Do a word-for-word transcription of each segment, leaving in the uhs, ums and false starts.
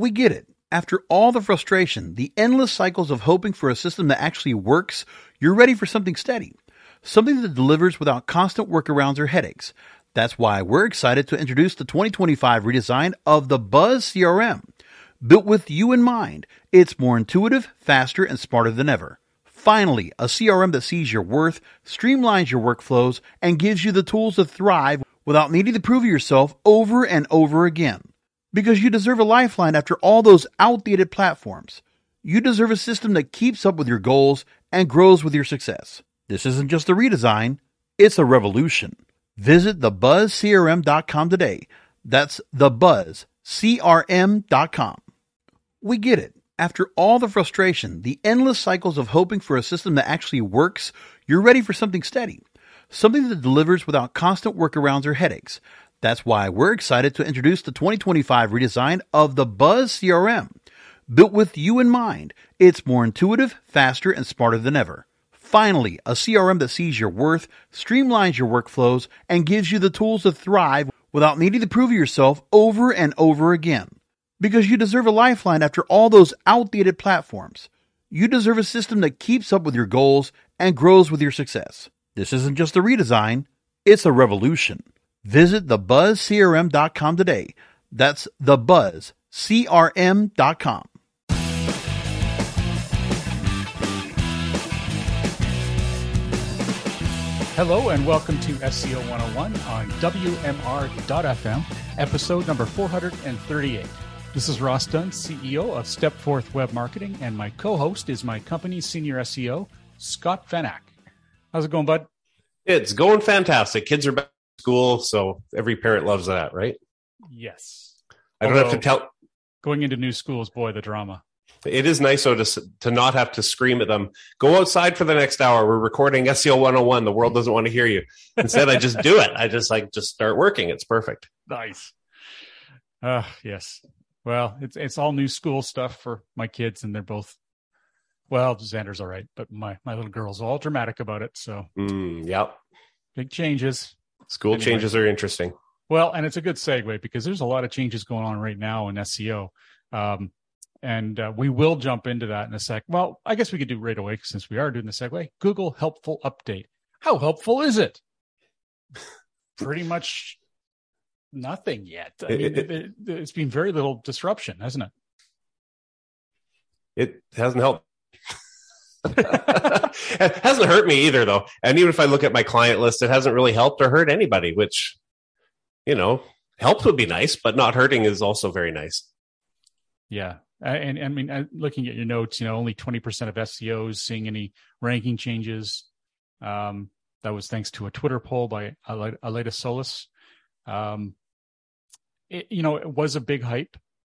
We get it. After all the frustration, the endless cycles of hoping for a system that actually works, you're ready for something steady. Something that delivers without constant workarounds or headaches. That's why we're excited to introduce the twenty twenty-five redesign of the Buzz C R M. Built with you in mind, it's more intuitive, faster, and smarter than ever. Finally, a C R M that sees your worth, streamlines your workflows, and gives you the tools to thrive without needing to prove yourself over and over again. Because you deserve a lifeline after all those outdated platforms. You deserve a system that keeps up with your goals and grows with your success. This isn't just a redesign, it's a revolution. Visit the buzz c r m dot com today. That's the buzz c r m dot com. We get it. After all the frustration, the endless cycles of hoping for a system that actually works, you're ready for something steady. Something that delivers without constant workarounds or headaches. That's why we're excited to introduce the twenty twenty-five redesign of the Buzz C R M. Built with you in mind, it's more intuitive, faster, and smarter than ever. Finally, a C R M that sees your worth, streamlines your workflows, and gives you the tools to thrive without needing to prove yourself over and over again. Because you deserve a lifeline after all those outdated platforms. You deserve a system that keeps up with your goals and grows with your success. This isn't just a redesign, it's a revolution. Visit the buzz c r m dot com today. That's the buzz c r m dot com. Hello and welcome to S E O one oh one on W M R dot F M, episode number four hundred thirty-eight. This is Ross Dunn, C E O of Stepforth Web Marketing, and my co-host is my company's senior S E O, Scott Van Ack. How's it going, bud? It's going fantastic. Kids are back to school, so every parent loves that, right? Yes. I don't Although, have to tell. Going into new schools, boy, the drama. It is nice, though, to, to not have to scream at them. Go outside for the next hour. We're recording S E O one oh one. The world doesn't want to hear you. Instead, I just do it. I just like just start working. It's perfect. Nice. Uh, yes. Well, it's it's all new school stuff for my kids, and they're both, well, Xander's all right, but my, my little girl's all dramatic about it. So, mm, yep. Big changes. School anyway. Changes are interesting. Well, and it's a good segue because there's a lot of changes going on right now in S E O. Um, and uh, we will jump into that in a sec. Well, I guess we could do right away since we are doing the segue. Google Helpful Update. How helpful is it? Pretty much nothing yet. I mean, it, it, it's been very little disruption, hasn't it? It hasn't helped. It hasn't hurt me either, though. And even if I look at my client list, it hasn't really helped or hurt anybody, which, you know, help would be nice, but not hurting is also very nice. Yeah. And, and I mean, looking at your notes, you know, only twenty percent of S E Os seeing any ranking changes. Um, that was thanks to a Twitter poll by Aleta Solis. Um, it, you know, it was a big hype.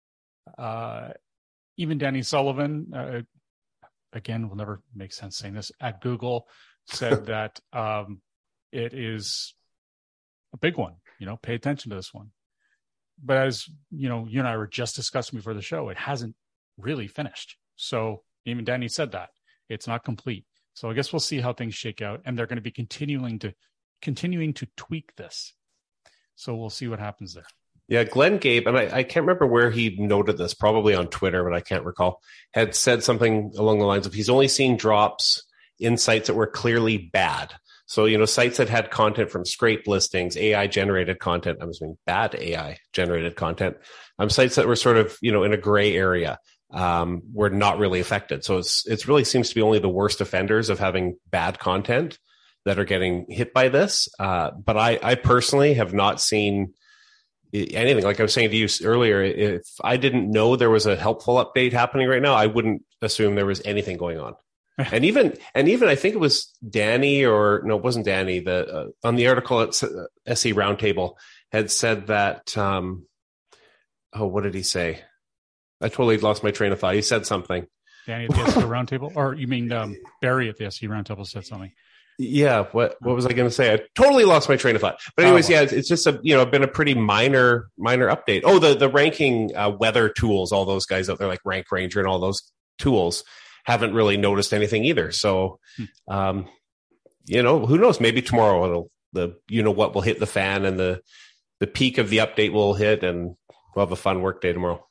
Uh, even Danny Sullivan, uh, again, will never make sense saying this, at Google said that um, it is a big one. You know, pay attention to this one. But as you know, you and I were just discussing before the show, it hasn't really finished. So even Danny said that it's not complete. So I guess we'll see how things shake out, and they're going to be continuing to continuing to tweak this. So we'll see what happens there. Yeah, Glenn Gabe, and I, I can't remember where he noted this, probably on Twitter, but I can't recall, had said something along the lines of he's only seen drops in sites that were clearly bad. So, you know, sites that had content from scraped listings, A I-generated content, I'm assuming bad A I-generated content, um, sites that were sort of, you know, in a gray area um, were not really affected. So it's it really seems to be only the worst offenders of having bad content that are getting hit by this. Uh, but I, I personally have not seen anything. Like I was saying to you earlier, if I didn't know there was a helpful update happening right now, I wouldn't assume there was anything going on. and even, and even I think it was Danny or no, it wasn't Danny. The uh, on the article at S E Roundtable had said that. Um, oh, what did he say? I totally lost my train of thought. He said something. Danny at the S E Roundtable, or you mean um, Barry at the S E Roundtable said something? Yeah. What What was I going to say? I totally lost my train of thought. But anyways, oh, well. yeah, it's, it's just a you know been a pretty minor minor update. Oh, the the ranking uh, weather tools, all those guys out there like Rank Ranger and all those tools haven't really noticed anything either. So, um, you know, who knows? Maybe tomorrow it'll the you know what will hit the fan and the the peak of the update will hit, and we'll have a fun work day tomorrow.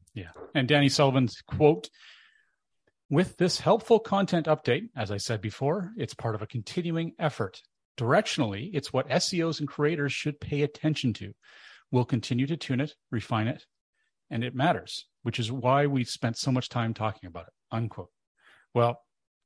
Yeah. And Danny Sullivan's quote, with this helpful content update, as I said before, it's part of a continuing effort. Directionally, it's what S E Os and creators should pay attention to. We'll continue to tune it, refine it, and it matters, which is why we spent so much time talking about it, unquote. Well,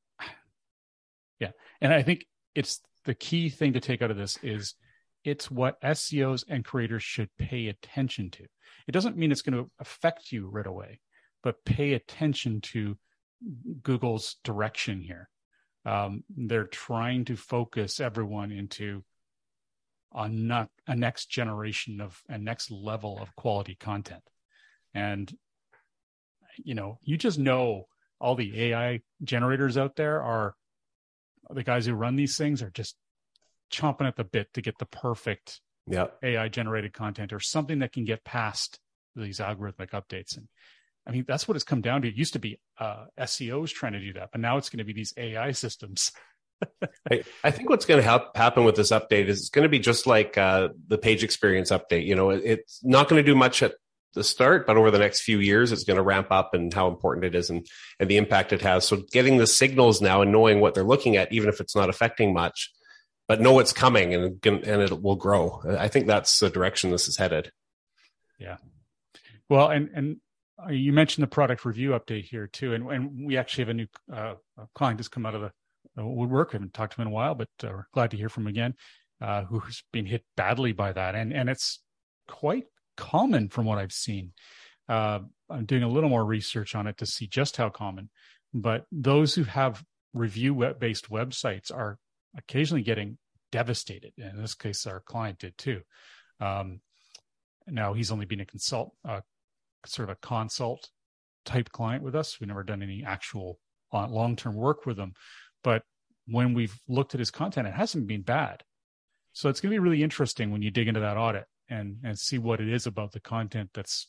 yeah. And I think it's the key thing to take out of this is it's what S E Os and creators should pay attention to. It doesn't mean it's going to affect you right away, but pay attention to Google's direction here. Um, they're trying to focus everyone into a, not, a next generation of a next level of quality content. And, you know, you just know all the A I generators out there are the guys who run these things are just chomping at the bit to get the perfect yep. A I generated content or something that can get past these algorithmic updates. And I mean, that's what it's come down to. It used to be uh, S E Os trying to do that, but now it's going to be these A I systems. I, I think what's going to help happen with this update is it's going to be just like uh, the page experience update. You know, it, it's not going to do much at the start, but over the next few years, it's going to ramp up and how important it is and, and the impact it has. So getting the signals now and knowing what they're looking at, even if it's not affecting much, but know it's coming and, and it will grow. I think that's the direction this is headed. Yeah. Well, and, and you mentioned the product review update here too. And, and we actually have a new uh, client that's come out of the uh, woodwork. I haven't talked to him in a while, but uh, we're glad to hear from him again, uh, who's been hit badly by that. And, and it's quite common from what I've seen. Uh, I'm doing a little more research on it to see just how common, but those who have review-based websites are occasionally getting devastated. In this case, our client did too. Um, now he's only been a consult, uh, sort of a consult type client with us. We've never done any actual uh, long-term work with him, but when we've looked at his content, it hasn't been bad. So it's going to be really interesting when you dig into that audit and, and see what it is about the content that's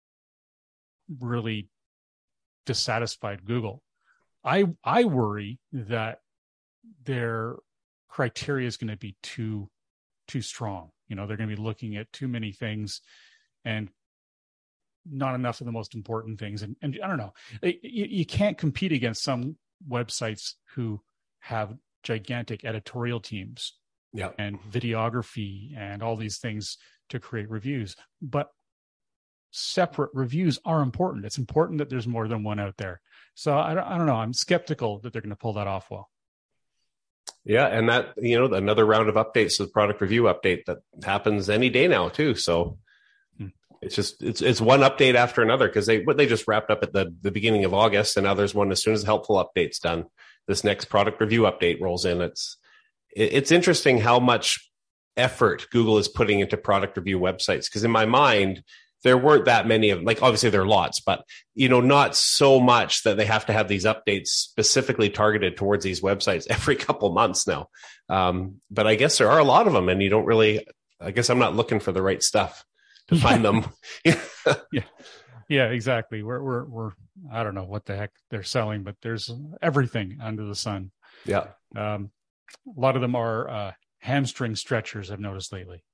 really dissatisfied Google. I, I worry that their criteria is going to be too, too strong. You know, they're going to be looking at too many things and not enough of the most important things. And, and I don't know, you, you can't compete against some websites who have gigantic editorial teams yeah. and videography and all these things to create reviews. But separate reviews are important. It's important that there's more than one out there. So I don't, I don't know. I'm skeptical that they're going to pull that off well. Yeah. And that, you know, another round of updates to the product review update that happens any day now too. So hmm. it's just, it's, it's one update after another because they, what they just wrapped up at the, the beginning of August. And now there's one as soon as the helpful update's done, this next product review update rolls in. It's, it, it's interesting how much effort Google is putting into product review websites. Because in my mind, there weren't that many of, like, obviously there are lots, but, you know, not so much that they have to have these updates specifically targeted towards these websites every couple months now. Um, but I guess there are a lot of them and you don't really, I guess I'm not looking for the right stuff to find them. yeah. Yeah, exactly. We're, we're, we're, I don't know what the heck they're selling, but there's everything under the sun. Yeah. Um, a lot of them are uh, hamstring stretchers, I've noticed lately.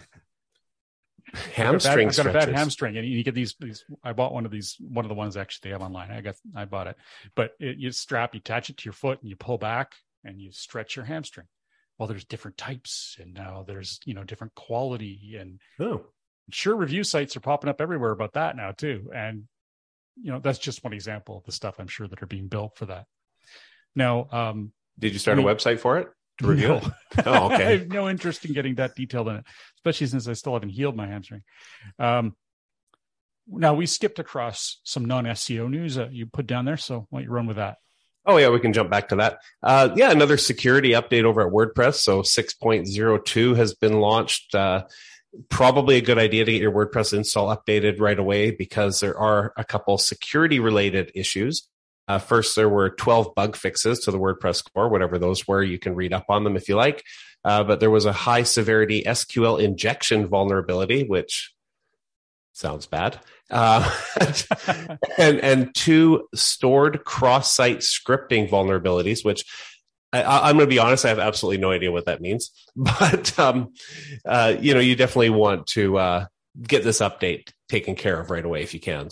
Hamstring I've got a bad, I've got a bad stretchers. hamstring, and you get these, these. I bought one of these. One of the ones actually they have online. I got. I bought it, but it, you strap, you attach it to your foot, and you pull back, and you stretch your hamstring. Well, there's different types, and now there's you know different quality, and oh, sure, review sites are popping up everywhere about that now too. And you know that's just one example of the stuff I'm sure that are being built for that. Now, um, did you start I mean, a website for it? To review no. it? Oh, okay. I have no interest in getting that detailed in it, especially since I still haven't healed my hamstring. Um, now, we skipped across some non-S E O news that you put down there, so why don't you run with that? Oh, yeah, we can jump back to that. Uh, yeah, another security update over at WordPress. So six point oh two has been launched. Uh, probably a good idea to get your WordPress install updated right away because there are a couple security-related issues. Uh, first, there were twelve bug fixes to the WordPress core, whatever those were. You can read up on them if you like. Uh, but there was a high severity S Q L injection vulnerability, which sounds bad. Uh, and, and two stored cross-site scripting vulnerabilities, which I, I'm going to be honest, I have absolutely no idea what that means. But, um, uh, you know, you definitely want to uh, get this update taken care of right away if you can. So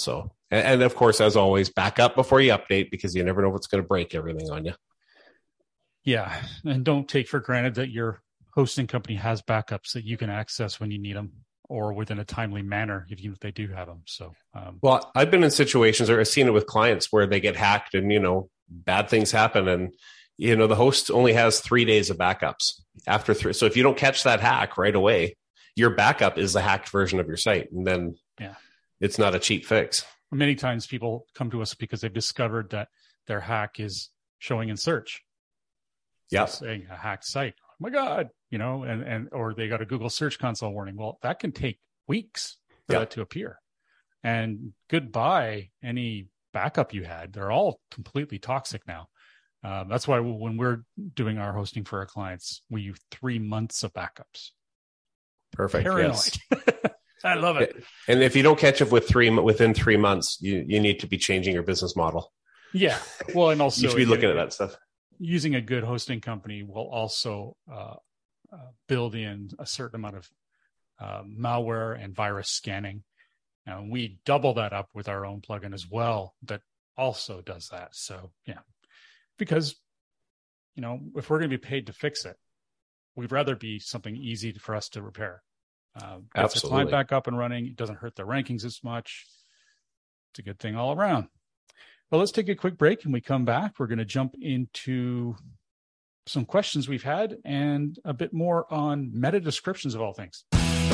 And, and of course, as always, back up before you update, because you never know what's going to break everything on you. Yeah. And don't take for granted that your hosting company has backups that you can access when you need them, or within a timely manner, even if they do have them. So, um, well, I've been in situations, or I've seen it with clients, where they get hacked and, you know, bad things happen. And, you know, the host only has three days of backups after three. So if you don't catch that hack right away, your backup is the hacked version of your site. And then yeah, it's not a cheap fix. Many times people come to us because they've discovered that their hack is showing in search. Yeah. Saying a hacked site. Oh my God, you know, and, and, or they got a Google Search Console warning. Well, that can take weeks for yeah. that to appear. And goodbye, any backup you had. They're all completely toxic now. Um, that's why when we're doing our hosting for our clients, we use three months of backups. Perfect. Paranoid. Yes. I love it. And if you don't catch it with three within three months, you, you need to be changing your business model. Yeah. Well, and also you should be looking at that stuff. Using a good hosting company will also uh, uh, build in a certain amount of uh, malware and virus scanning. And we double that up with our own plugin as well that also does that. So, yeah, because, you know, if we're going to be paid to fix it, we'd rather be something easy for us to repair. Uh, gets the client back up and running. It doesn't hurt the rankings as much. It's a good thing all around. Well, let's take a quick break, and we come back. We're going to jump into some questions we've had and a bit more on meta descriptions of all things.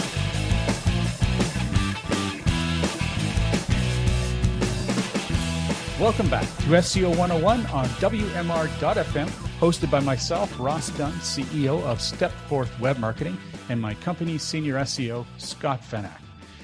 Welcome back to S E O one oh one on W M R dot F M, hosted by myself, Ross Dunn, C E O of Stepforth Web Marketing, and my company's senior S E O, Scott Fenak.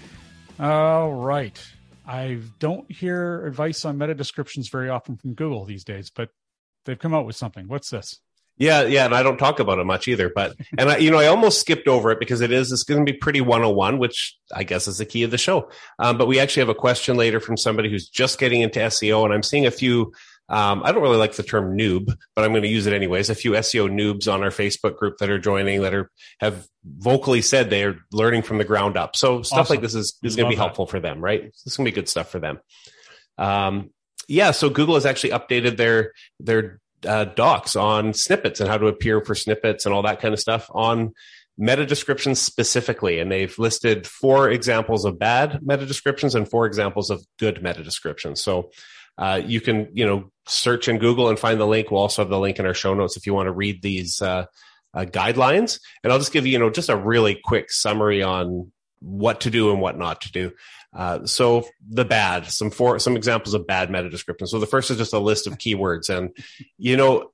All right. I don't hear advice on meta descriptions very often from Google these days, but they've come out with something. What's this? Yeah, yeah, and I don't talk about it much either. But and I, you know, I almost skipped over it because it is it's going to be pretty one oh one, which I guess is the key of the show. Um, but we actually have a question later from somebody who's just getting into S E O, and I'm seeing a few. Um, I don't really like the term noob, but I'm going to use it anyways. A few S E O noobs on our Facebook group that are joining that are have vocally said they are learning from the ground up. So stuff Awesome. like this is is going to be helpful for them, right? This is going to be good stuff for them. Um, yeah. So Google has actually updated their their uh, docs on snippets and how to appear for snippets and all that kind of stuff on meta descriptions specifically. And they've listed four examples of bad meta descriptions and four examples of good meta descriptions. So Uh, you can, you know, search in Google and find the link. We'll also have the link in our show notes if you want to read these uh, uh, guidelines. And I'll just give you, you know, just a really quick summary on what to do and what not to do. Uh, so the bad, some four, some examples of bad meta descriptions. So the first is just a list of keywords. And, you know,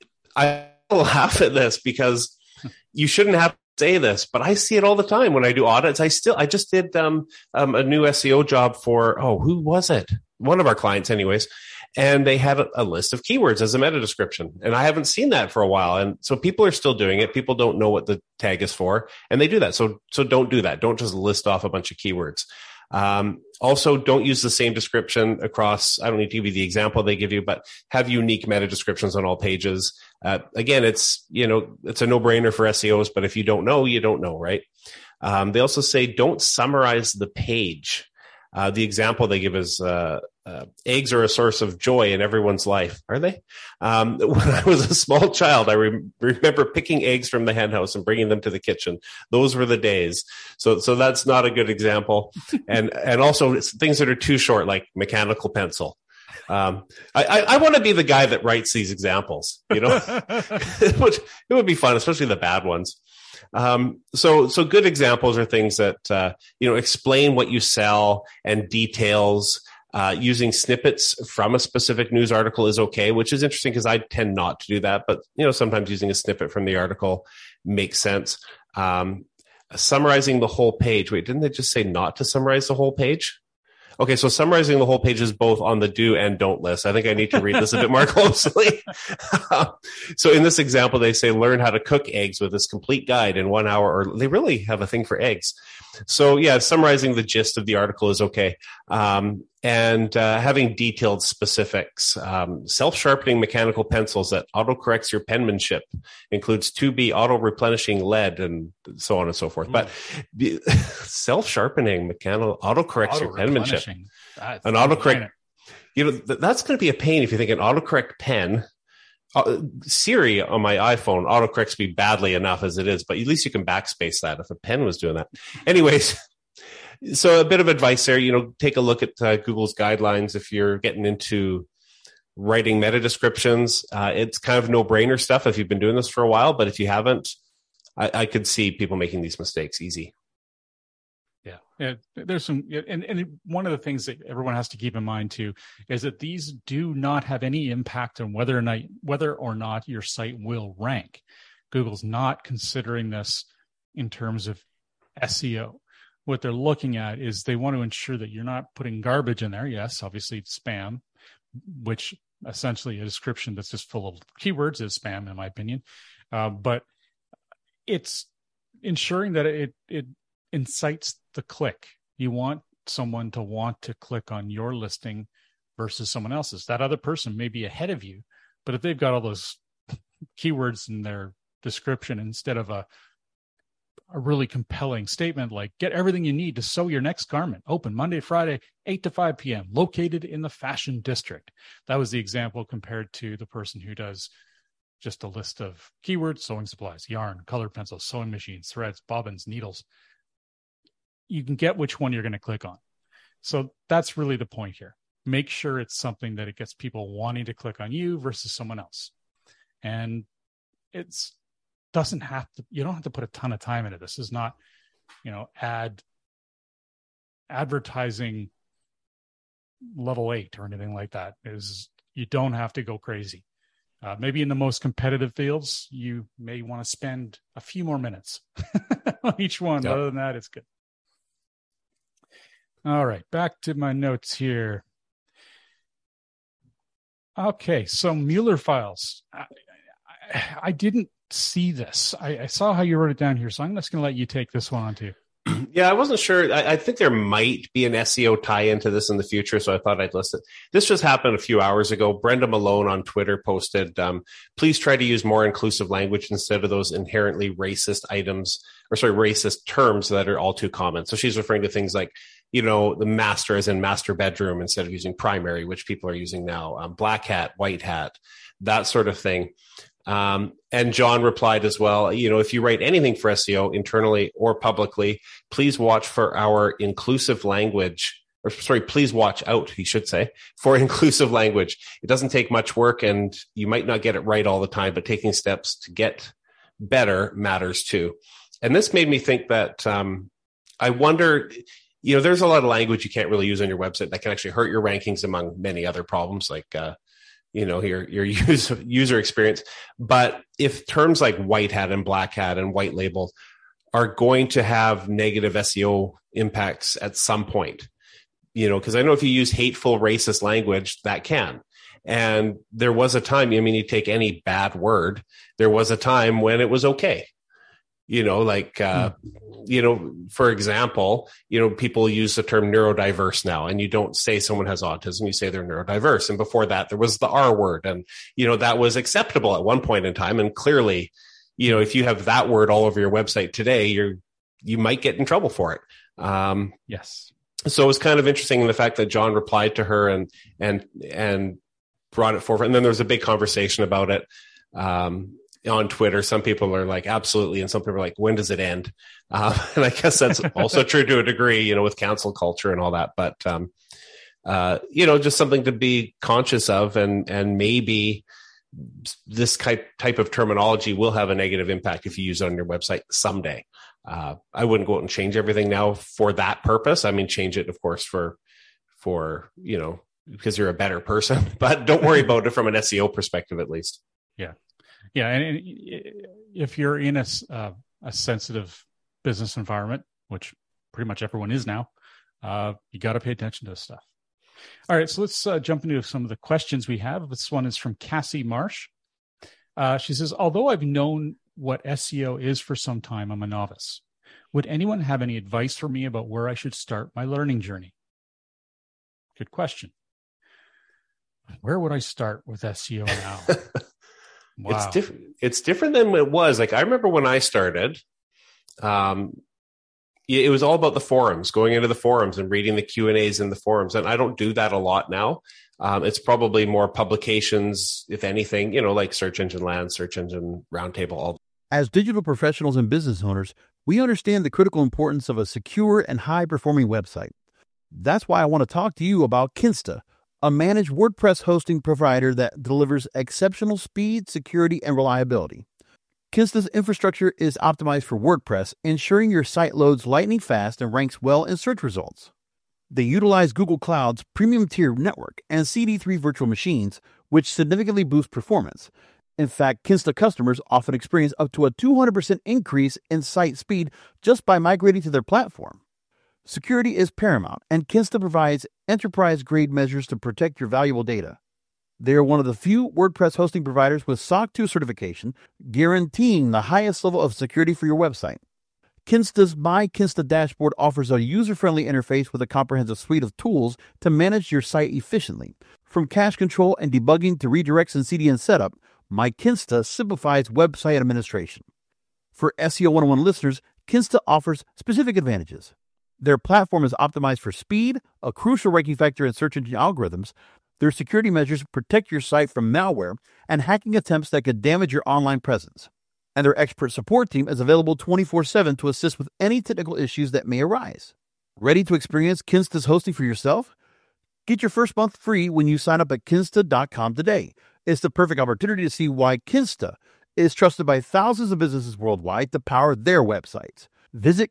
I laugh at this because you shouldn't have to say this, but I see it all the time when I do audits. I still, I just did um, um, a new S E O job for, oh, who was it? One of our clients anyways, and they had a, a list of keywords as a meta description. And I haven't seen that for a while. And so people are still doing it. People don't know what the tag is for, and they do that. So, so don't do that. Don't just list off a bunch of keywords. Um, also, don't use the same description across, I don't need to give you the example they give you, but have unique meta descriptions on all pages. Uh, again, it's, you know, it's a no-brainer for S E Os, but if you don't know, you don't know, right? Um, they also say don't summarize the page. Uh, the example they give is uh, uh, eggs are a source of joy in everyone's life. Are they? Um, when I was a small child, I re- remember picking eggs from the hen house and bringing them to the kitchen. Those were the days. So, so that's not a good example. And and also it's things that are too short, like mechanical pencil. Um, I, I, I want to be the guy that writes these examples. You know, it would it would be fun, especially the bad ones. Um, so, so good examples are things that, uh, you know, explain what you sell and details, uh, using snippets from a specific news article is okay, which is interesting because I tend not to do that, but, you know, sometimes using a snippet from the article makes sense. Um, summarizing the whole page. Wait, didn't they just say not to summarize the whole page? Okay, so summarizing the whole page is both on the do and don't list. I think I need to read this a bit more closely. So in this example, they say, learn how to cook eggs with this complete guide in one hour, or they really have a thing for eggs. So yeah, summarizing the gist of the article is okay. Um, and uh, having detailed specifics. Um, self-sharpening mechanical pencils that auto-corrects your penmanship, includes two B auto-replenishing lead, and so on and so forth. Mm. But the, self-sharpening mechanical auto-corrects your penmanship. That's an autocorrect, you know, th- that's going to be a pain if you think an autocorrect pen. Uh, Siri on my iPhone autocorrects me badly enough as it is, but at least you can backspace that if a pen was doing that. Anyways, so a bit of advice there, you know, take a look at uh, Google's guidelines if you're getting into writing meta descriptions. Uh, it's kind of no-brainer stuff if you've been doing this for a while, but if you haven't, I, I could see people making these mistakes easy. Yeah, yeah, there's some, and, and one of the things that everyone has to keep in mind too is that these do not have any impact on whether or not whether or not your site will rank. Google's not considering this in terms of S E O. What they're looking at is they want to ensure that you're not putting garbage in there. Yes, obviously it's spam, which essentially a description that's just full of keywords is spam, in my opinion. Uh, but it's ensuring that it it incites the click. You want someone to want to click on your listing versus someone else's. That other person may be ahead of you, but if they've got all those keywords in their description instead of a a really compelling statement like get everything you need to sew your next garment, open Monday, Friday, eight to five p.m., located in the fashion district. That was the example compared to the person who does just a list of keywords, sewing supplies, yarn, colored pencils, sewing machines, threads, bobbins, needles. You can get which one you're going to click on. So that's really the point here. Make sure it's something that it gets people wanting to click on you versus someone else. And it's doesn't have to, you don't have to put a ton of time into this. This is not, you know, ad advertising level eight or anything like that. Is you don't have to go crazy. Uh, maybe in the most competitive fields, you may want to spend a few more minutes on each one. Yep. Other than that, it's good. All right, back to my notes here. Okay, so Mueller files. I, I, I didn't see this. I, I saw how you wrote it down here, so I'm just going to let you take this one on too. Yeah, I wasn't sure. I, I think there might be an S E O tie-in to this in the future, so I thought I'd list it. This just happened a few hours ago. Brenda Malone on Twitter posted, um, please try to use more inclusive language instead of those inherently racist items, or sorry, racist terms that are all too common. So she's referring to things like, you know, the master as in master bedroom instead of using primary, which people are using now, um, black hat, white hat, that sort of thing. Um, and John replied as well, you know, if you write anything for S E O internally or publicly, please watch for our inclusive language, or sorry, please watch out, he should say, for inclusive language. It doesn't take much work and you might not get it right all the time, but taking steps to get better matters too. And this made me think that, um, I wonder, you know, there's a lot of language you can't really use on your website that can actually hurt your rankings among many other problems like, uh, you know, your, your user, user experience. But if terms like white hat and black hat and white label are going to have negative S E O impacts at some point, you know, because I know if you use hateful, racist language, that can. And there was a time, I mean, you take any bad word, there was a time when it was okay. You know, like, uh, hmm. you know, for example, you know, people use the term neurodiverse now, and you don't say someone has autism, you say they're neurodiverse. And before that, there was the R word, and, you know, that was acceptable at one point in time. And clearly, you know, if you have that word all over your website today, you're, you might get in trouble for it. Um, yes. So it was kind of interesting in the fact that John replied to her and, and, and brought it forward. And then there was a big conversation about it. Um, on Twitter, some people are like, absolutely. And some people are like, when does it end? Uh, and I guess that's also true to a degree, you know, with cancel culture and all that. But, um, uh, you know, just something to be conscious of. And, and maybe this type, type of terminology will have a negative impact if you use it on your website someday. Uh, I wouldn't go out and change everything now for that purpose. I mean, change it, of course, for, for, you know, because you're a better person, but don't worry about it from an S E O perspective, at least. Yeah. Yeah, and if you're in a, uh, a sensitive business environment, which pretty much everyone is now, uh, you got to pay attention to this stuff. All right, so let's uh, jump into some of the questions we have. This one is from Cassie Marsh. Uh, she says, although I've known what S E O is for some time, I'm a novice. Would anyone have any advice for me about where I should start my learning journey? Good question. Where would I start with S E O now? Wow. It's different. It's different than it was. Like I remember when I started, um, it was all about the forums, going into the forums and reading the Q and A's in the forums. And I don't do that a lot now. Um, it's probably more publications, if anything, you know, like Search Engine Land, Search Engine Roundtable. All. As digital professionals and business owners, we understand the critical importance of a secure and high-performing website. That's why I want to talk to you about Kinsta, a managed WordPress hosting provider that delivers exceptional speed, security, and reliability. Kinsta's infrastructure is optimized for WordPress, ensuring your site loads lightning fast and ranks well in search results. They utilize Google Cloud's premium tier network and C D three virtual machines, which significantly boost performance. In fact, Kinsta customers often experience up to a two hundred percent increase in site speed just by migrating to their platform. Security is paramount, and Kinsta provides enterprise-grade measures to protect your valuable data. They are one of the few WordPress hosting providers with S O C two certification, guaranteeing the highest level of security for your website. Kinsta's My Kinsta dashboard offers a user-friendly interface with a comprehensive suite of tools to manage your site efficiently. From cache control and debugging to redirects and C D N setup, My Kinsta simplifies website administration. For S E O one oh one listeners, Kinsta offers specific advantages. Their platform is optimized for speed, a crucial ranking factor in search engine algorithms. Their security measures protect your site from malware and hacking attempts that could damage your online presence. And their expert support team is available twenty-four seven to assist with any technical issues that may arise. Ready to experience Kinsta's hosting for yourself? Get your first month free when you sign up at kinsta dot com today. It's the perfect opportunity to see why Kinsta is trusted by thousands of businesses worldwide to power their websites. Visit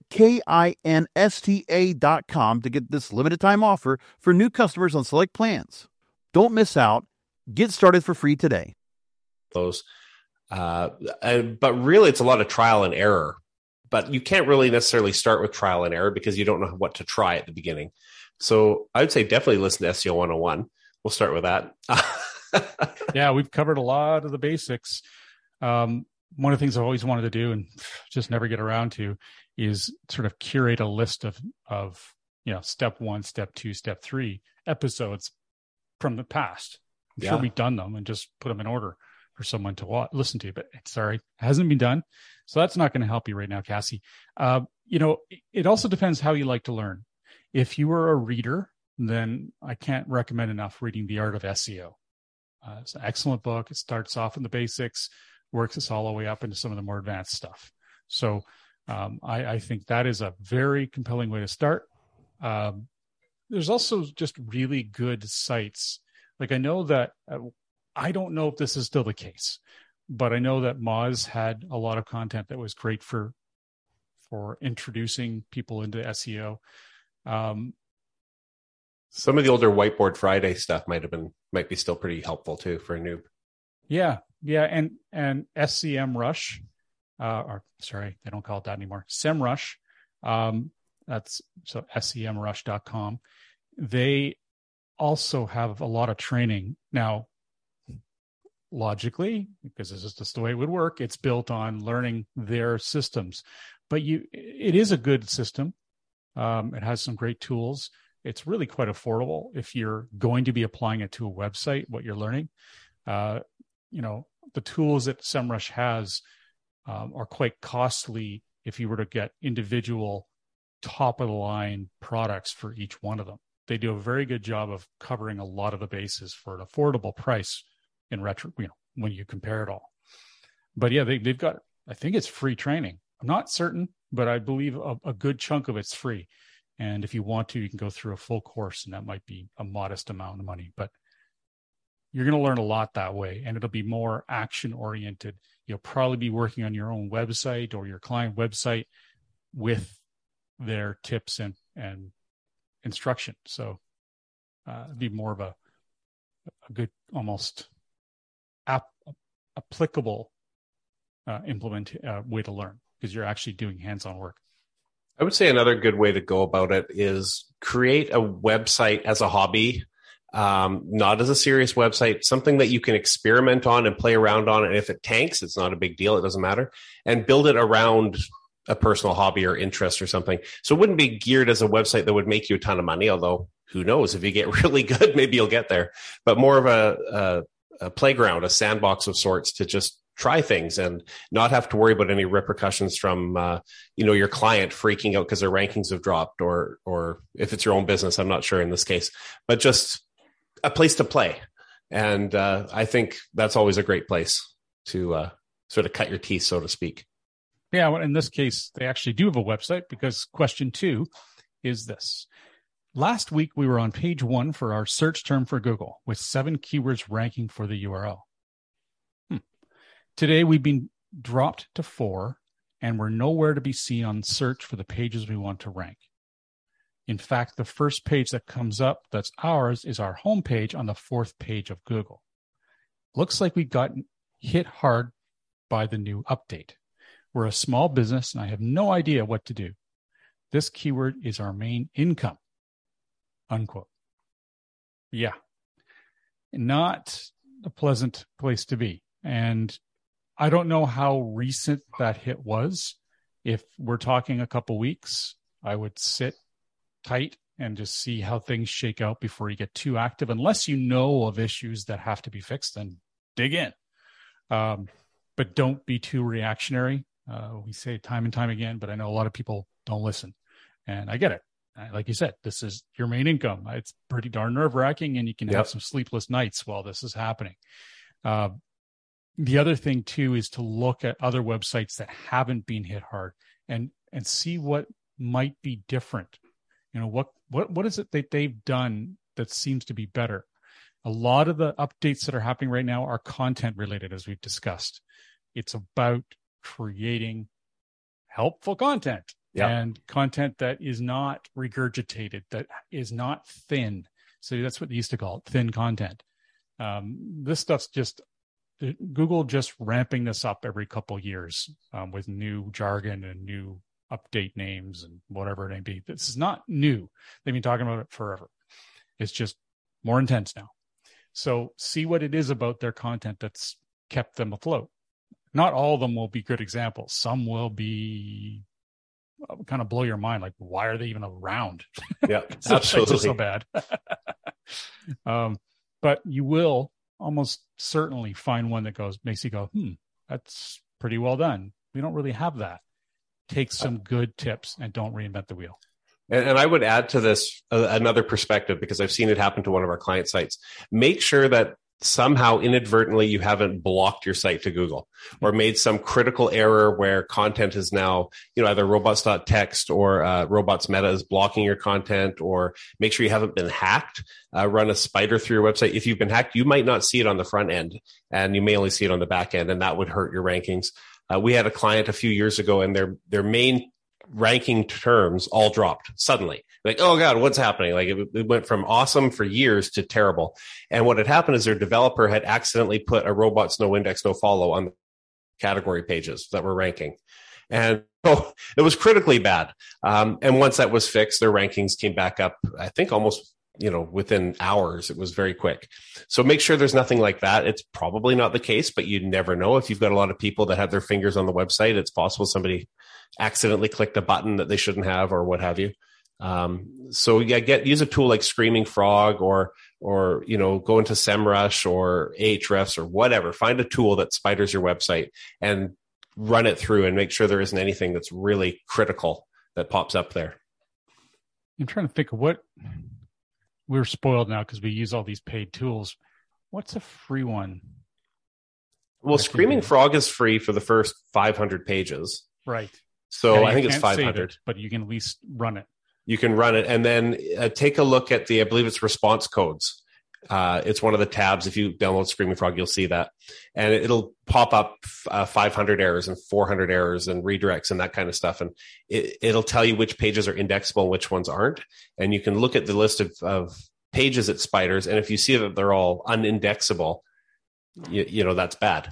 kinsta dot com to get this limited time offer for new customers on select plans. Don't miss out. Get started for free today. Those, uh, and, but really, it's a lot of trial and error. But you can't really necessarily start with trial and error because you don't know what to try at the beginning. So I would say definitely listen to S E O one oh one. We'll start with that. Yeah, we've covered a lot of the basics. Um, one of the things I've always wanted to do and just never get around to is sort of curate a list of, of, you know, step one, step two, step three episodes from the past. I'm Yeah. sure we've done them and just put them in order for someone to watch, listen to, but it's sorry, it hasn't been done. So that's not going to help you right now, Cassie. Uh, you know, it also depends how you like to learn. If you are a reader, then I can't recommend enough reading The Art of S E O. Uh, it's an excellent book. It starts off in the basics, works us all the way up into some of the more advanced stuff. So um, I, I think that is a very compelling way to start. Um, there's also just really good sites. Like I know that, uh, I don't know if this is still the case, but I know that Moz had a lot of content that was great for, for introducing people into S E O. Um, Some of the older Whiteboard Friday stuff might have been, might be still pretty helpful too for a noob. Yeah. Yeah. And, and SEMrush, uh, or sorry, they don't call it that anymore. SEMrush. Um, that's so S E M rush dot com. They also have a lot of training. Now, logically, because this is just the way it would work, it's built on learning their systems. But you, it is a good system. Um, it has some great tools. It's really quite affordable if you're going to be applying it to a website, what you're learning. Uh, you know, the tools that SEMrush has um, are quite costly if you were to get individual top-of-the-line products for each one of them. They do a very good job of covering a lot of the bases for an affordable price in retro, you know, when you compare it all. But yeah, they, they've got, I think it's free training. I'm not certain, but I believe a, a good chunk of it's free. And if you want to, you can go through a full course, and that might be a modest amount of money, but you're going to learn a lot that way, and it'll be more action oriented. You'll probably be working on your own website or your client website with their tips and, and instruction. So uh, it'd be more of a, a good, almost app, applicable uh, implement uh, way to learn, because you're actually doing hands-on work. I would say another good way to go about it is create a website as a hobby, um, not as a serious website, something that you can experiment on and play around on. And if it tanks, it's not a big deal. It doesn't matter. And build it around a personal hobby or interest or something. So it wouldn't be geared as a website that would make you a ton of money, although who knows, if you get really good, maybe you'll get there, but more of a, a, a playground, a sandbox of sorts to just try things and not have to worry about any repercussions from, uh, you know, your client freaking out because their rankings have dropped, or, or if it's your own business, I'm not sure in this case, but just a place to play. And uh, I think that's always a great place to uh, sort of cut your teeth, so to speak. Yeah, well, in this case, they actually do have a website, because question two is this. Last week, we were on page one for our search term for Google with seven keywords ranking for the U R L. Hmm. Today, we've been dropped to four, and we're nowhere to be seen on search for the pages we want to rank. In fact, the first page that comes up that's ours is our homepage on the fourth page of Google. Looks like we got hit hard by the new update. We're a small business, and I have no idea what to do. This keyword is our main income, unquote. Yeah, not a pleasant place to be. And I don't know how recent that hit was. If we're talking a couple weeks, I would sit tight and just see how things shake out before you get too active, unless you know of issues that have to be fixed, then dig in. Um, but don't be too reactionary. Uh, we say it time and time again, but I know a lot of people don't listen, and I get it. Like you said, this is your main income. It's pretty darn nerve wracking, and you can yep. have some sleepless nights while this is happening. Uh, the other thing too is to look at other websites that haven't been hit hard and, and see what might be different. You know, what, what, what is it that they've done that seems to be better? A lot of the updates that are happening right now are content related, as we've discussed. It's about creating helpful content yep. and content that is not regurgitated, that is not thin. So that's what they used to call it, thin content. Um, this stuff's just, Google just ramping this up every couple years um, with new jargon and new update names and whatever it may be. This is not new. They've been talking about it forever. It's just more intense now. So see what it is about their content that's kept them afloat. Not all of them will be good examples. Some will be uh, kind of blow your mind. Like, why are they even around? Yeah, absolutely. So bad. um, but you will almost certainly find one that goes, makes you go, hmm, that's pretty well done. We don't really have that. Take some good tips and don't reinvent the wheel. And, and I would add to this uh, another perspective, because I've seen it happen to one of our client sites. Make sure that somehow inadvertently you haven't blocked your site to Google or made some critical error where content is now, you know, either robots.txt or uh, robots meta is blocking your content, or make sure you haven't been hacked. Uh, run a spider through your website. If you've been hacked, you might not see it on the front end, and you may only see it on the back end, and that would hurt your rankings. Uh, we had a client a few years ago, and their their main ranking terms all dropped suddenly. Like, oh God, what's happening? Like it, it went from awesome for years to terrible. And what had happened is their developer had accidentally put a robots no index, no follow on the category pages that were ranking. And so it was critically bad. Um, and once that was fixed, their rankings came back up, I think almost, you know, within hours. It was very quick. So make sure there's nothing like that. It's probably not the case, but you never know. If you've got a lot of people that have their fingers on the website, it's possible somebody accidentally clicked a button that they shouldn't have, or what have you. Um, so yeah, get, use a tool like Screaming Frog, or, or, you know, go into SEMrush or Ahrefs or whatever, find a tool that spiders your website and run it through and make sure there isn't anything that's really critical that pops up there. I'm trying to think of what we're spoiled now because we use all these paid tools. What's a free one? Well, Screaming Frog is free for the first five hundred pages. Right. So yeah, I think it's five hundred, it, but you can at least run it. You can run it, and then uh, take a look at the, I believe it's response codes. Uh, it's one of the tabs. If you download Screaming Frog, you'll see that, and it'll pop up uh, five hundred errors and four hundred errors and redirects and that kind of stuff. And it, it'll tell you which pages are indexable and which ones aren't. And you can look at the list of, of pages it spiders. And if you see that they're all unindexable, you, you know, that's bad.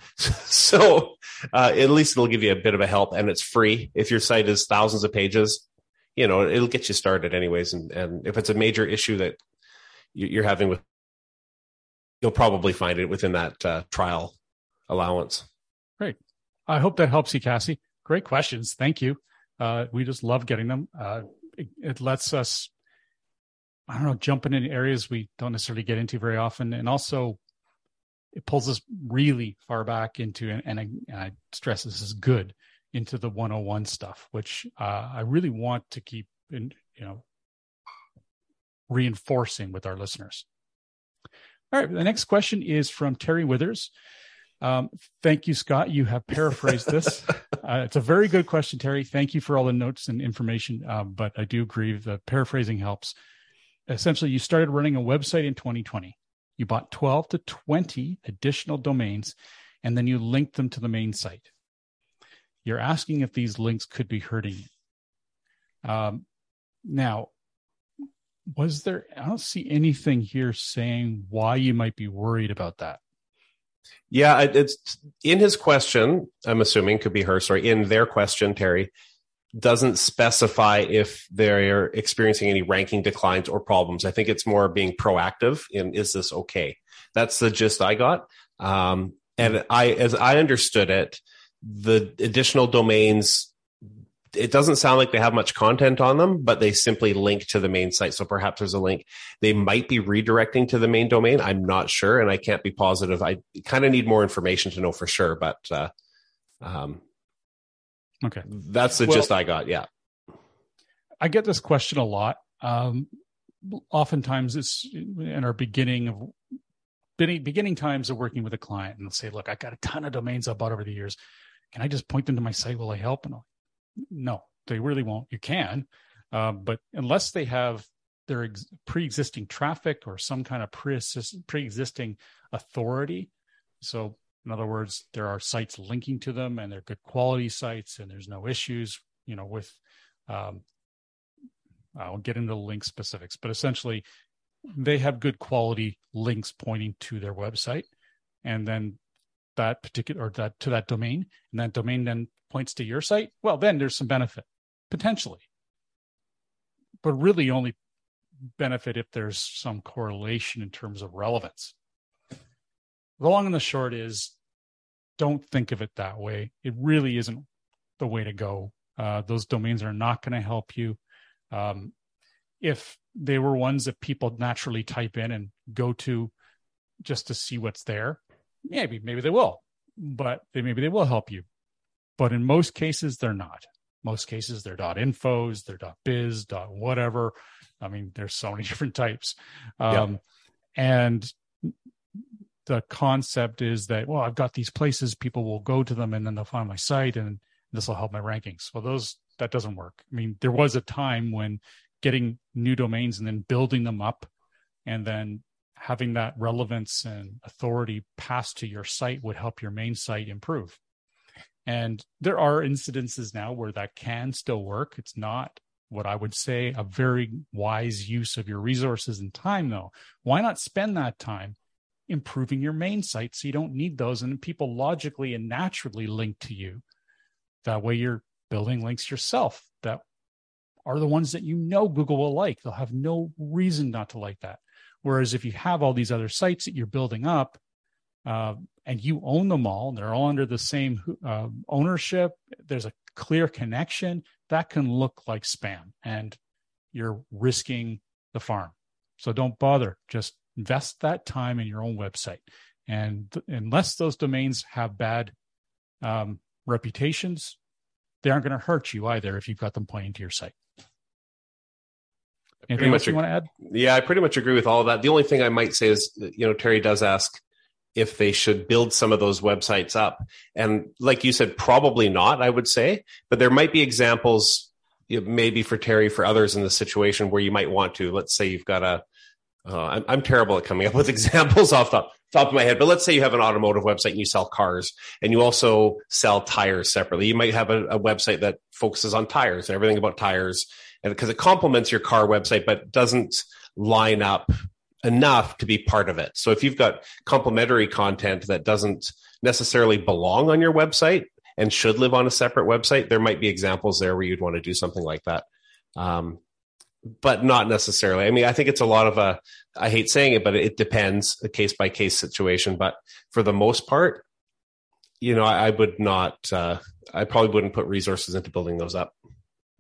So uh, at least it'll give you a bit of a help, and it's free. If your site is thousands of pages, you know, it'll get you started anyways. And, and if it's a major issue that you're having with, you'll probably find it within that uh, trial allowance. Great. I hope that helps you, Cassie. Great questions. Thank you. Uh, we just love getting them. Uh, it, it lets us, I don't know, jump in areas we don't necessarily get into very often. And also it pulls us really far back into, and, and, I, and I stress this is good, into the one oh one stuff, which uh, I really want to keep, in, you know, reinforcing with our listeners. All right. The next question is from Terry Withers. Um, thank you, Scott. You have paraphrased this. Uh, it's a very good question, Terry. Thank you for all the notes and information. Um, but I do agree that paraphrasing helps. Essentially, you started running a website in twenty twenty. You bought twelve to twenty additional domains, and then you linked them to the main site. You're asking if these links could be hurting you. Um, now, was there, I don't see anything here saying why you might be worried about that. Yeah, it's in his question, I'm assuming, could be her, sorry, in their question, Terry, doesn't specify if they're experiencing any ranking declines or problems. I think it's more being proactive in, is this okay? That's the gist I got. Um, and I, as I understood it, the additional domains, it doesn't sound like they have much content on them, but they simply link to the main site. So perhaps there's a link. They might be redirecting to the main domain. I'm not sure, and I can't be positive. I kind of need more information to know for sure, but uh, um, okay, that's the well, gist I got. Yeah, I get this question a lot. Um, oftentimes, it's in our beginning of beginning times of working with a client, and they'll say, "Look, I got a ton of domains I bought over the years. Can I just point them to my site? Will I help?" And I'll, no, they really won't. You can, uh, but unless they have their ex- pre-existing traffic or some kind of pre- pre-existing authority. So in other words, there are sites linking to them and they're good quality sites and there's no issues, you know, with, um, I'll get into the link specifics, but essentially they have good quality links pointing to their website, and then that particular, or that to that domain, and that domain then points to your site. Well, then there's some benefit potentially, but really only benefit if there's some correlation in terms of relevance. The long and the short is, don't think of it that way. It really isn't the way to go. Uh, those domains are not going to help you. Um, if they were ones that people naturally type in and go to just to see what's there, maybe, maybe they will, but they, maybe they will help you. But in most cases, they're not. Most cases, they're .infos, they're .biz, .whatever. I mean, there's so many different types. Um, yeah. And the concept is that, well, I've got these places, people will go to them and then they'll find my site and this will help my rankings. Well, those, that doesn't work. I mean, there was a time when getting new domains and then building them up and then having that relevance and authority passed to your site would help your main site improve. And there are incidences now where that can still work. It's not what I would say a very wise use of your resources and time, though. Why not spend that time improving your main site so you don't need those and people logically and naturally link to you? That way you're building links yourself that are the ones that you know Google will like. They'll have no reason not to like that. Whereas if you have all these other sites that you're building up, uh, and you own them all, and they're all under the same uh, ownership, there's a clear connection, that can look like spam, and you're risking the farm. So don't bother. Just invest that time in your own website. And th- unless those domains have bad um, reputations, they aren't going to hurt you either if you've got them pointing to your site. Anything else you want to add? Yeah, I pretty much agree with all of that. The only thing I might say is, you know, Terry does ask if they should build some of those websites up. And like you said, probably not, I would say, but there might be examples, maybe for Terry, for others in the situation where you might want to. Let's say you've got a, uh, I'm, I'm terrible at coming up with examples off the top of my head, but let's say you have an automotive website and you sell cars and you also sell tires separately. You might have a, a website that focuses on tires and everything about tires, and because it complements your car website, but doesn't line up enough to be part of it. So if you've got complementary content that doesn't necessarily belong on your website and should live on a separate website, there might be examples there where you'd want to do something like that. Um, but not necessarily. I mean, I think it's a lot of a, I hate saying it, but it depends, a case by case situation. But for the most part, you know, I, I would not, uh, I probably wouldn't put resources into building those up.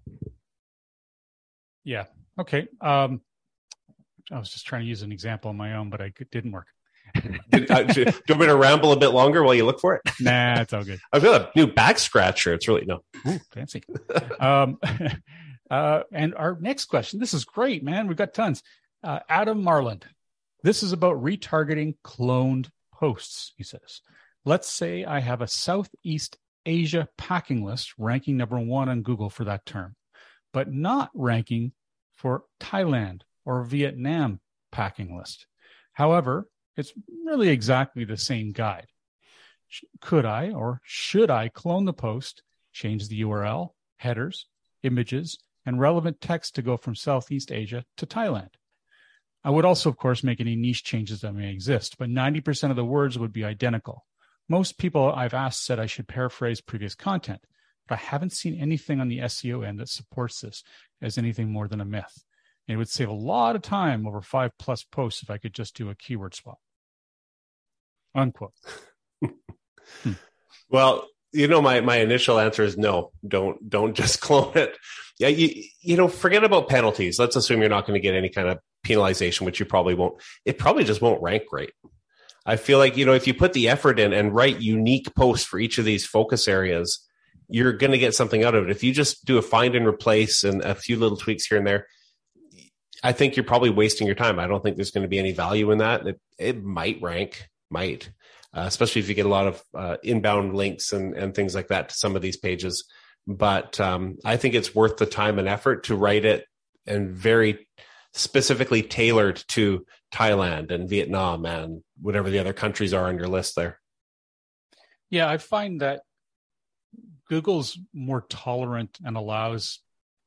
Yeah. Okay. Um, I was just trying to use an example on my own, but I, it didn't work. Did, uh, do you want me to ramble a bit longer while you look for it? Nah, it's all good. I've got a new back scratcher. It's really, no. Ooh, fancy. um, uh, and our next question, this is great, man. We've got tons. Uh, Adam Marland. This is about retargeting cloned posts, he says. Let's say I have a Southeast Asia packing list ranking number one on Google for that term, but not ranking for Thailand or Vietnam packing list. However, it's really exactly the same guide. Could I or should I clone the post, change the U R L, headers, images, and relevant text to go from Southeast Asia to Thailand? I would also, of course, make any niche changes that may exist, but ninety percent of the words would be identical. Most people I've asked said I should paraphrase previous content, but I haven't seen anything on the S E O end that supports this as anything more than a myth. It would save a lot of time over five plus posts if I could just do a keyword swap. Unquote. hmm. Well, you know, my, my initial answer is no, don't, don't just clone it. Yeah. You, you know, forget about penalties. Let's assume you're not going to get any kind of penalization, which you probably won't. It probably just won't rank great. I feel like, you know, if you put the effort in and write unique posts for each of these focus areas, you're going to get something out of it. If you just do a find and replace and a few little tweaks here and there, I think you're probably wasting your time. I don't think there's going to be any value in that. It, it might rank, might, uh, especially if you get a lot of uh, inbound links and, and things like that to some of these pages. But um, I think it's worth the time and effort to write it and very specifically tailored to Thailand and Vietnam and whatever the other countries are on your list there. Yeah, I find that Google's more tolerant and allows,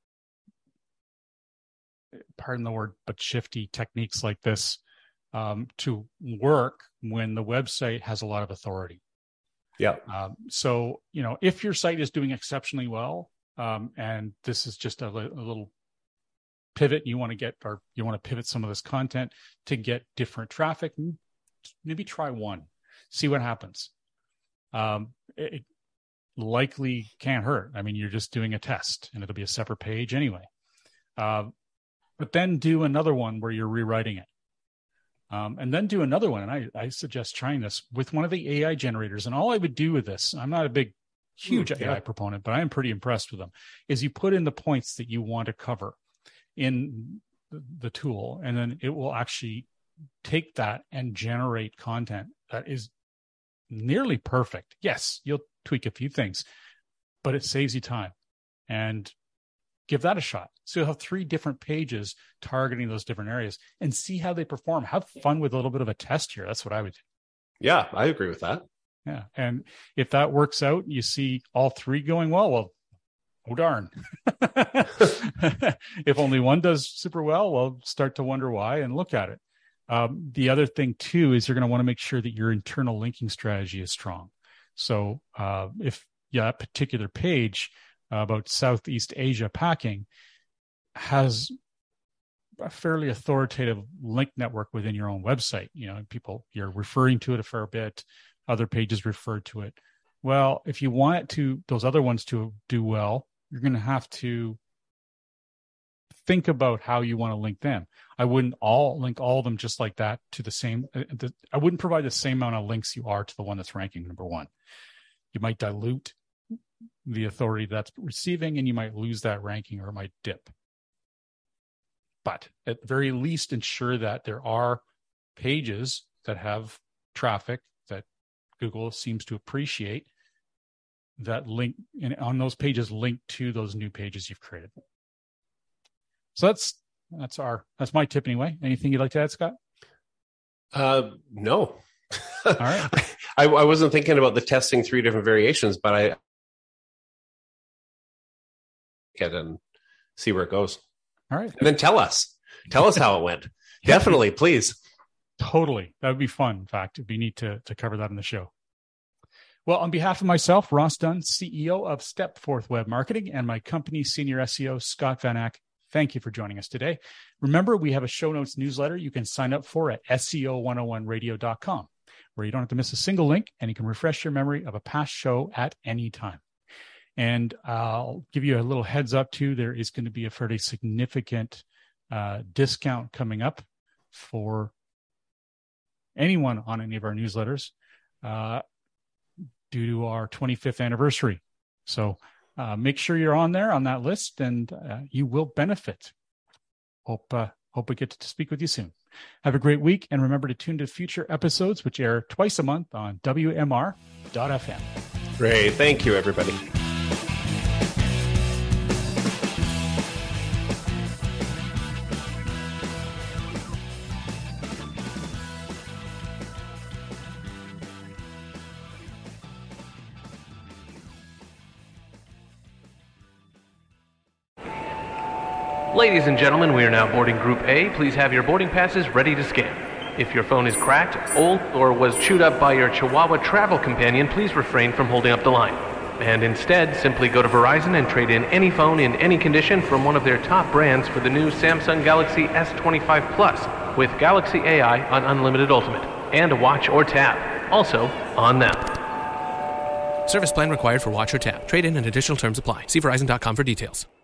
pardon the word, but shifty techniques like this um, to work when the website has a lot of authority. Yeah. Um, so, you know, if your site is doing exceptionally well, um, and this is just a, li- a little pivot, you want to get, or you want to pivot some of this content to get different traffic, maybe try one, see what happens. Um, it likely can't hurt. I mean, you're just doing a test and it'll be a separate page anyway. Uh, but then do another one where you're rewriting it. Um, and then do another one. And I, I suggest trying this with one of the A I generators. And all I would do with this, I'm not a big, huge mm, yeah. A I proponent, but I am pretty impressed with them, is you put in the points that you want to cover in the, the tool, and then it will actually take that and generate content that is nearly perfect. Yes, you'll tweak a few things, but it saves you time. And give that a shot. So you'll have three different pages targeting those different areas and see how they perform. Have fun with a little bit of a test here. That's what I would do. Yeah, I agree with that. Yeah. And if that works out, you see all three going well, well, oh darn. If only one does super well, well, start to wonder why and look at it. Um, the other thing too is you're going to want to make sure that your internal linking strategy is strong. So uh, if yeah, that particular page uh, about Southeast Asia packing has a fairly authoritative link network within your own website, you know, people, you're referring to it a fair bit, other pages refer to it. Well, if you want it to, those other ones to do well, you're going to have to think about how you want to link them. I wouldn't all link all of them just like that to the same. I wouldn't provide the same amount of links you are to the one that's ranking number one. You might dilute the authority that's receiving, and you might lose that ranking, or it might dip. But at the very least, ensure that there are pages that have traffic that Google seems to appreciate, that link, and on those pages link to those new pages you've created. So that's that's our that's my tip anyway. Anything you'd like to add, Scott? Uh, no. All right. I, I wasn't thinking about the testing three different variations, but I get and see where it goes. All right. And then tell us. Tell us how it went. Definitely, please. Totally. That would be fun. In fact, it'd be neat to, to cover that in the show. Well, on behalf of myself, Ross Dunn, C E O of Stepforth Web Marketing, and my company's senior S E O, Scott Van Ack, thank you for joining us today. Remember, we have a show notes newsletter you can sign up for at S E O one oh one radio dot com, where you don't have to miss a single link and you can refresh your memory of a past show at any time. And I'll give you a little heads up too. There is going to be a fairly significant uh, discount coming up for anyone on any of our newsletters uh, due to our twenty-fifth anniversary. So uh, make sure you're on there on that list, and uh, you will benefit. Hope uh, hope we get to speak with you soon. Have a great week, and remember to tune to future episodes, which air twice a month on W M R dot F M. Great. Thank you, everybody. Ladies and gentlemen, we are now boarding Group A. Please have your boarding passes ready to scan. If your phone is cracked, old, or was chewed up by your Chihuahua travel companion, please refrain from holding up the line. And instead, simply go to Verizon and trade in any phone in any condition from one of their top brands for the new Samsung Galaxy S twenty-five Plus with Galaxy A I on Unlimited Ultimate and Watch or Tap, also on them. Service plan required for Watch or Tap. Trade-in and additional terms apply. See Verizon dot com for details.